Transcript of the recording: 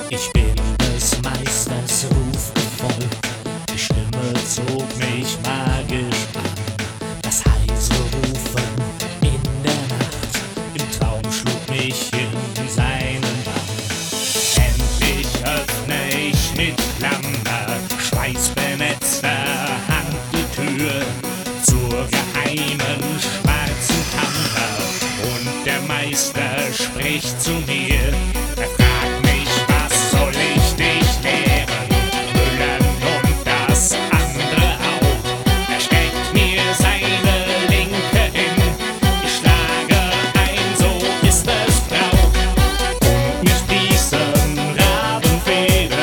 Ich bin des Meisters Ruf gefolgt, die Stimme zog mich magisch an. Das heise Rufen in der Nacht, im Traum schlug mich in seinen Bann. Endlich öffne ich mit Klammer, schweißbenetzter Hand die Tür zur geheimen schwarzen Kammer, und der Meister spricht zu mir: